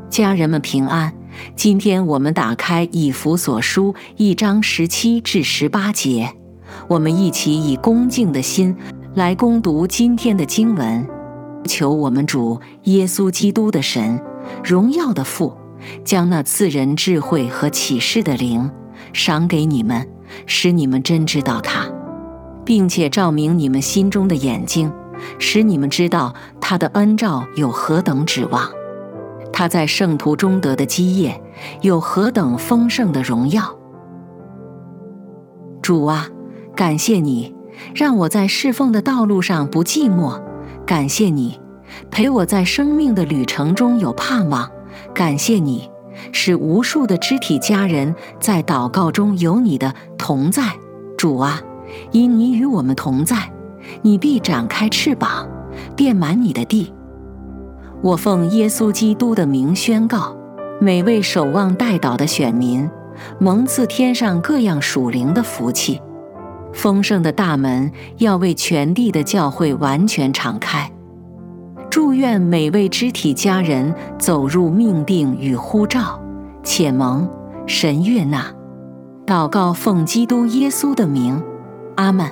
家人们平安。今天我们打开以弗所书1章17至18节，我们一起以恭敬的心来攻读今天的经文。求我们主耶稣基督的神，荣耀的父，将那赐人智慧和启示的灵赏给你们，使你们真知道他，并且照明你们心中的眼睛，使你们知道他的恩召有何等指望，他在圣徒中得的基业有何等丰盛的荣耀。主啊，感谢你，让我在侍奉的道路上不寂寞。感谢你，陪我在生命的旅程中有盼望。感谢你，使无数的肢体家人在祷告中有你的同在。主啊，因你与我们同在，你必展开翅膀，遍满你的地。我奉耶稣基督的名宣告，每位守望代祷的选民蒙赐天上各样属灵的福气，丰盛的大门要为全地的教会完全敞开。祝愿每位肢体家人走入命定与呼召，且蒙神悦纳。祷告奉基督耶稣的名，阿们。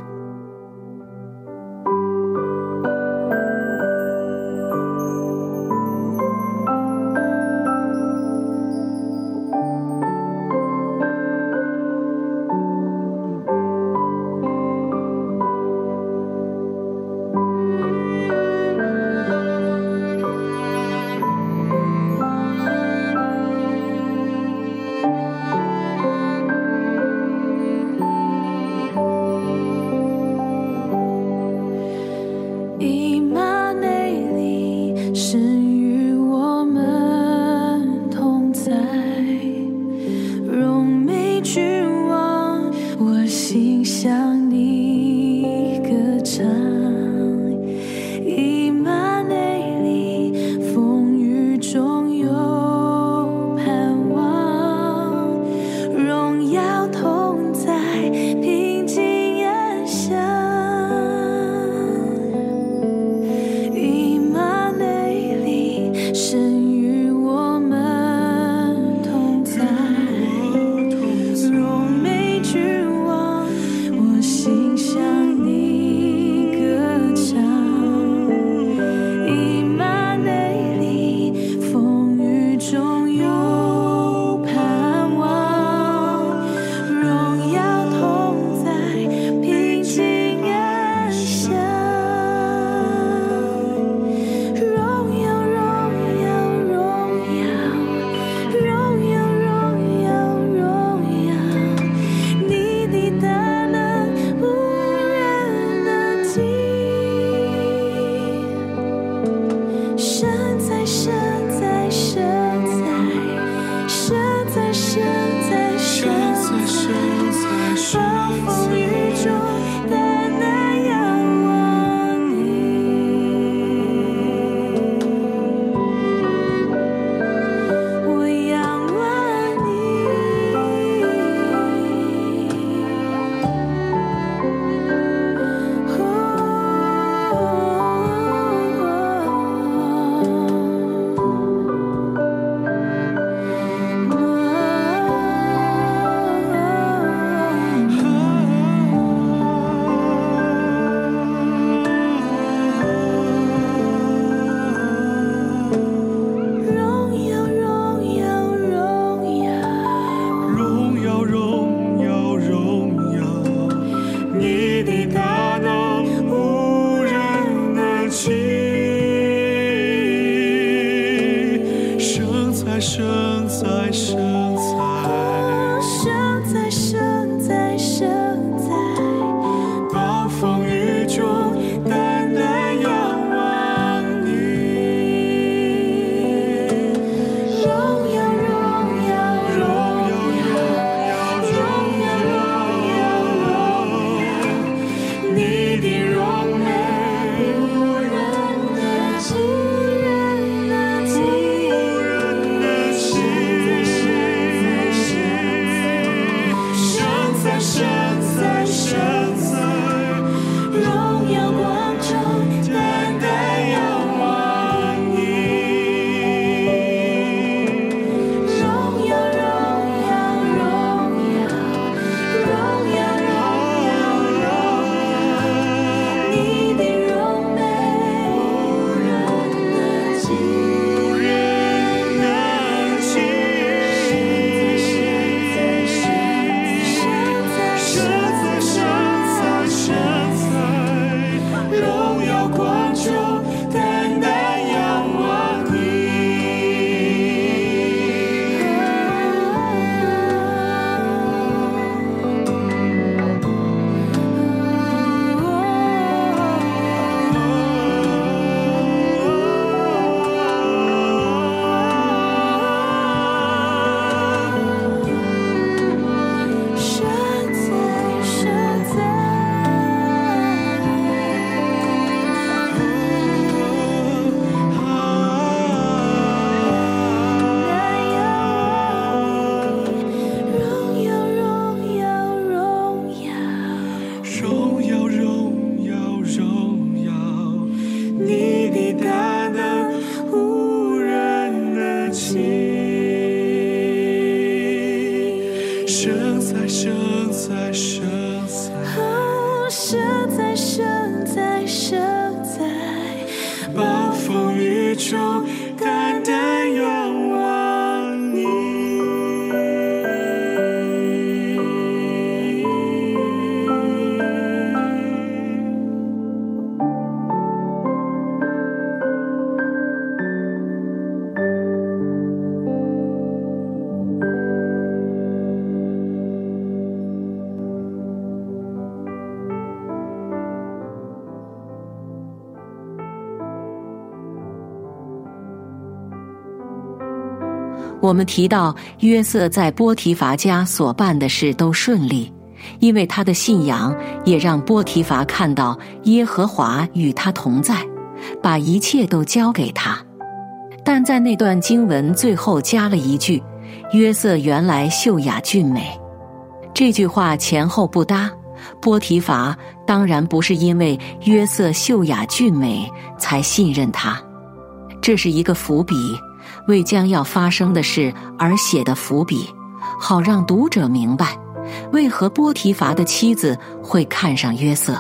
我们提到约瑟在波提乏家所办的事都顺利，因为他的信仰也让波提乏看到耶和华与他同在，把一切都交给他。但在那段经文最后加了一句，约瑟原来秀雅俊美。这句话前后不搭，波提乏当然不是因为约瑟秀雅俊美才信任他，这是一个伏笔，为将要发生的事而写的伏笔，好让读者明白为何波提乏的妻子会看上约瑟。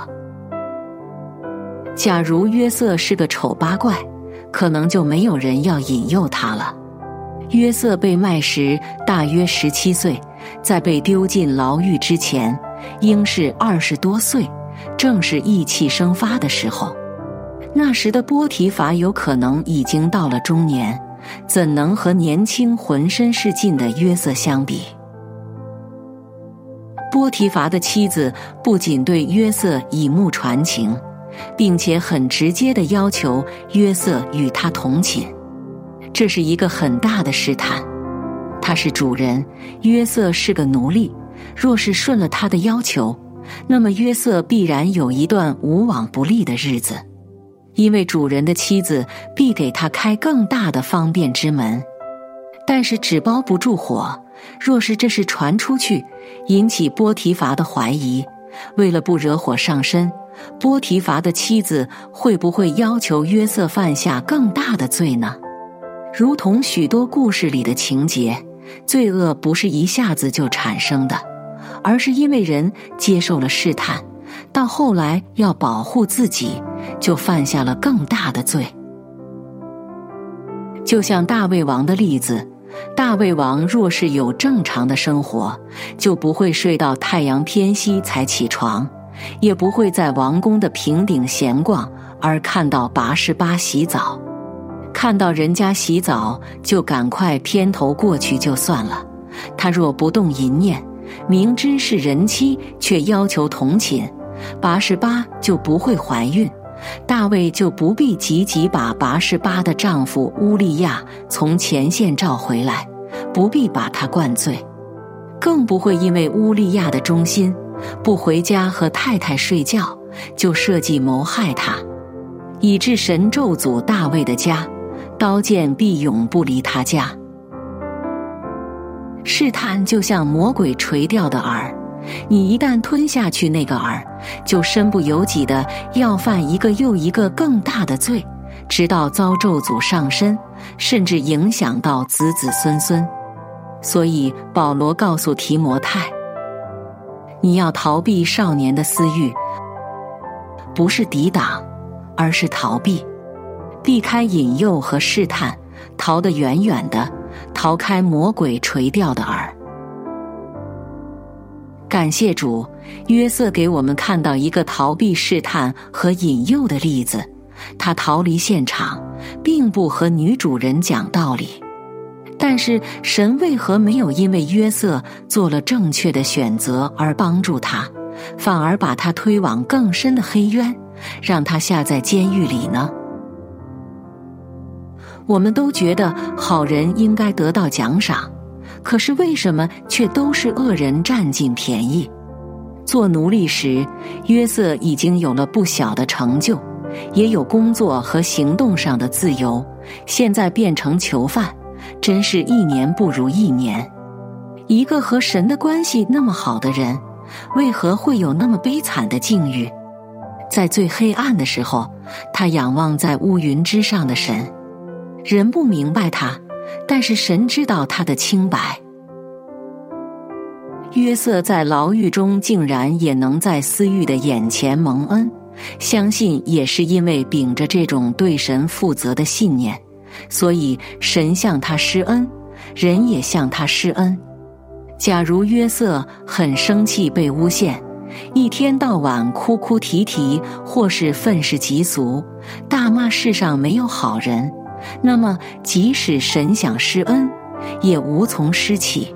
假如约瑟是个丑八怪，可能就没有人要引诱他了。约瑟被卖时大约17岁，在被丢进牢狱之前应是20多岁，正是意气生发的时候。那时的波提乏有可能已经到了中年，怎能和年轻浑身是劲的约瑟相比？波提乏的妻子不仅对约瑟以目传情，并且很直接地要求约瑟与他同寝，这是一个很大的试探。他是主人，约瑟是个奴隶，若是顺了他的要求，那么约瑟必然有一段无往不利的日子，因为主人的妻子必给他开更大的方便之门。但是纸包不住火，若是这事传出去，引起波提乏的怀疑，为了不惹火上身，波提乏的妻子会不会要求约瑟犯下更大的罪呢？如同许多故事里的情节，罪恶不是一下子就产生的，而是因为人接受了试探，到后来要保护自己，就犯下了更大的罪。就像大卫王的例子，大卫王若是有正常的生活，就不会睡到太阳偏西才起床，也不会在王宫的平顶闲逛而看到拔示巴洗澡。看到人家洗澡就赶快偏头过去就算了，他若不动淫念，明知是人妻却要求同寝，拔示巴就不会怀孕，大卫就不必急急把拔示巴的丈夫乌利亚从前线召回来，不必把他灌醉，更不会因为乌利亚的忠心不回家和太太睡觉，就设计谋害他，以致神咒诅大卫的家，刀剑必永不离他家。试探就像魔鬼垂掉的饵，你一旦吞下去那个饵，就身不由己的要犯一个又一个更大的罪，直到遭咒诅上身，甚至影响到子子孙孙。所以保罗告诉提摩太，你要逃避少年的私欲，不是抵挡，而是逃避，避开引诱和试探，逃得远远的，逃开魔鬼垂钓的饵。感谢主，约瑟给我们看到一个逃避试探和引诱的例子，他逃离现场，并不和女主人讲道理。但是神为何没有因为约瑟做了正确的选择而帮助他，反而把他推往更深的黑渊，让他下在监狱里呢？我们都觉得好人应该得到奖赏，可是为什么却都是恶人占尽便宜？做奴隶时，约瑟已经有了不小的成就，也有工作和行动上的自由，现在变成囚犯，真是一年不如一年。一个和神的关系那么好的人，为何会有那么悲惨的境遇？在最黑暗的时候，他仰望在乌云之上的神，人不明白他，但是神知道他的清白。约瑟在牢狱中竟然也能在私欲的眼前蒙恩，相信也是因为秉着这种对神负责的信念，所以神向他施恩，人也向他施恩。假如约瑟很生气被诬陷，一天到晚哭哭啼啼，或是愤世嫉俗，大骂世上没有好人，那么即使神想施恩，也无从施起。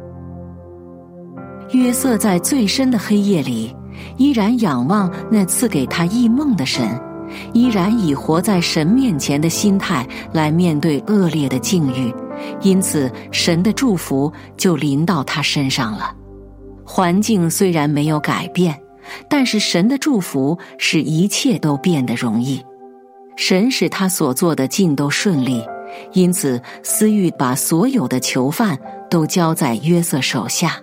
约瑟在最深的黑夜里，依然仰望那赐给他异梦的神，依然以活在神面前的心态来面对恶劣的境遇， 因此神的祝福就临到他身上了。环境虽然没有改变，但是神的祝福使一切都变得容易。神使他所做的尽都顺利，因此司狱把所有的囚犯都交在约瑟手下。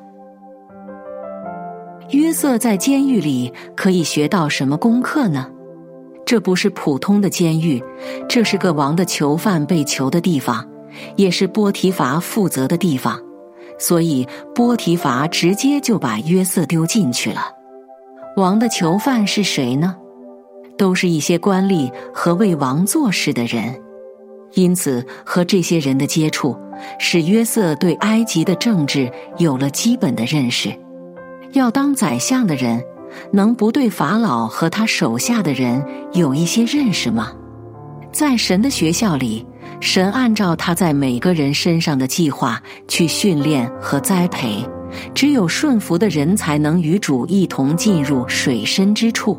约瑟在监狱里可以学到什么功课呢？这不是普通的监狱，这是个王的囚犯被囚的地方，也是波提乏负责的地方，所以波提乏直接就把约瑟丢进去了。王的囚犯是谁呢？都是一些官吏和为王做事的人。因此和这些人的接触，使约瑟对埃及的政治有了基本的认识。要当宰相的人，能不对法老和他手下的人有一些认识吗？在神的学校里，神按照他在每个人身上的计划去训练和栽培，只有顺服的人才能与主一同进入水深之处。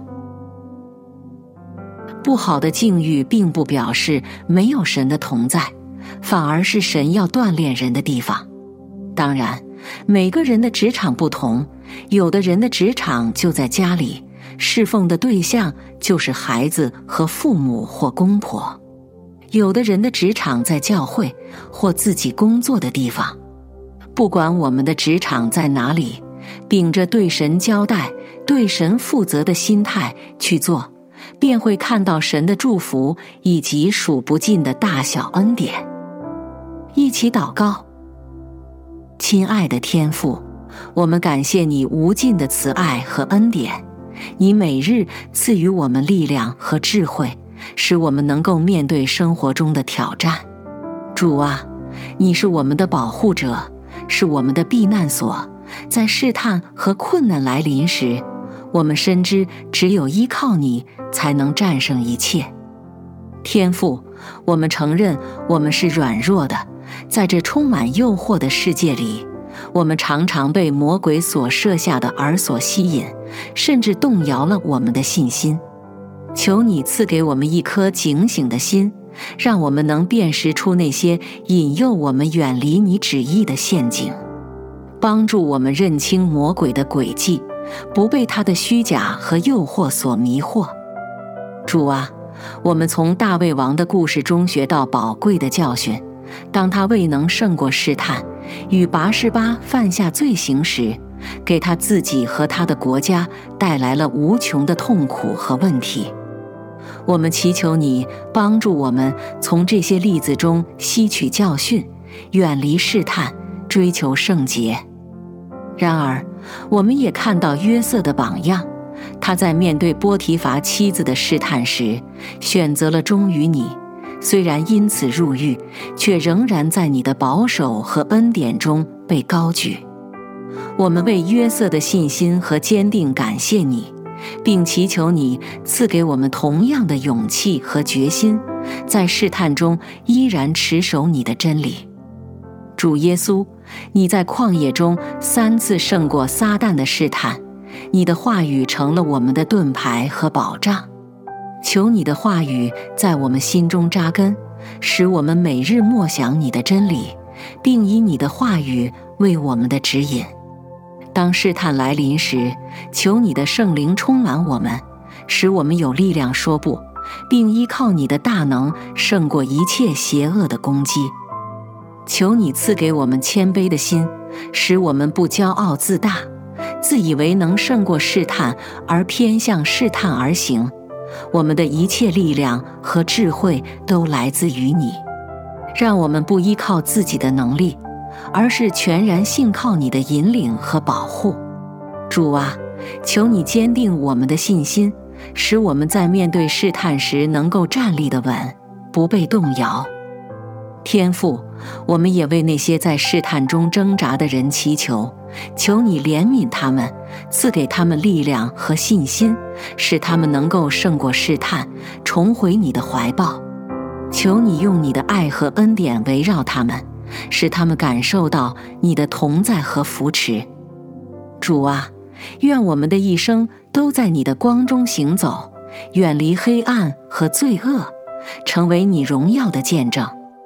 不好的境遇并不表示没有神的同在，反而是神要锻炼人的地方。当然，每个人的职场不同，有的人的职场就在家里，侍奉的对象就是孩子和父母或公婆；有的人的职场在教会或自己工作的地方。不管我们的职场在哪里，秉着对神交代、对神负责的心态去做，便会看到神的祝福以及数不尽的大小恩典。一起祷告。亲爱的天父，我们感谢你无尽的慈爱和恩典，你每日赐予我们力量和智慧，使我们能够面对生活中的挑战。主啊，你是我们的保护者，是我们的避难所，在试探和困难来临时，我们深知只有依靠你才能战胜一切。天父，我们承认我们是软弱的，在这充满诱惑的世界里，我们常常被魔鬼所设下的餌所吸引，甚至动摇了我们的信心。求你赐给我们一颗警醒的心，让我们能辨识出那些引诱我们远离你旨意的陷阱，帮助我们认清魔鬼的诡计，不被他的虚假和诱惑所迷惑。主啊，我们从大卫王的故事中学到宝贵的教训。当他未能胜过试探，与拔示巴犯下罪行时，给他自己和他的国家带来了无穷的痛苦和问题。我们祈求你帮助我们从这些例子中吸取教训，远离试探，追求圣洁。然而，我们也看到约瑟的榜样，他在面对波提乏妻子的试探时，选择了忠于你。虽然因此入狱，却仍然在你的保守和恩典中被高举。我们为约瑟的信心和坚定感谢你，并祈求你赐给我们同样的勇气和决心，在试探中依然持守你的真理。主耶稣，你在旷野中3次胜过撒旦的试探，你的话语成了我们的盾牌和保障。求你的话语在我们心中扎根，使我们每日默想你的真理，并以你的话语为我们的指引。当试探来临时，求你的圣灵充满我们，使我们有力量说不，并依靠你的大能胜过一切邪恶的攻击。求你赐给我们谦卑的心，使我们不骄傲自大，自以为能胜过试探而偏向试探而行。我们的一切力量和智慧都来自于你，让我们不依靠自己的能力，而是全然信靠你的引领和保护。主啊，求你坚定我们的信心，使我们在面对试探时能够站立得稳，不被动摇。天父，我们也为那些在试探中挣扎的人祈求，求你怜悯他们，赐给他们力量和信心，使他们能够胜过试探，重回你的怀抱。求你用你的爱和恩典围绕他们，使他们感受到你的同在和扶持。主啊，愿我们的一生都在你的光中行走，远离黑暗和罪恶，成为你荣耀的见证。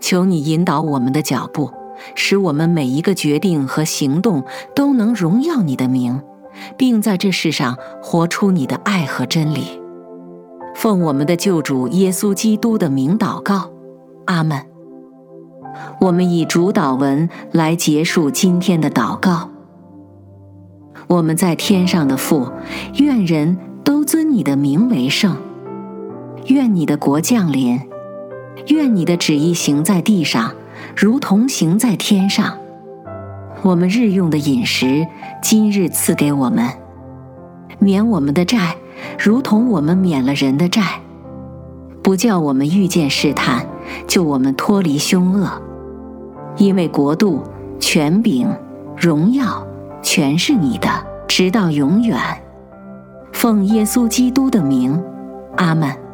求你引导我们的脚步，使我们每一个决定和行动都能荣耀你的名，并在这世上活出你的爱和真理。奉我们的救主耶稣基督的名祷告，阿们。我们以主祷文来结束今天的祷告。我们在天上的父，愿人都尊你的名为圣。愿你的国降临，愿你的旨意行在地上，如同行在天上。我们日用的饮食，今日赐给我们，免我们的债，如同我们免了人的债，不叫我们遇见试探，救我们脱离凶恶。因为国度、权柄、荣耀，全是你的，直到永远。奉耶稣基督的名，阿们。